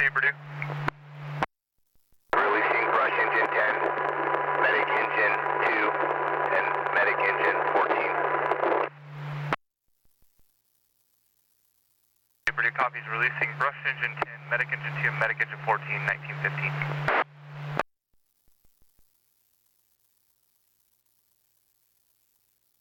continue, Purdue. Releasing brush engine 10, medic engine 2, and medic engine 14. Purdue copies, releasing brush engine 10, medic engine 2, medic engine 14, 1915.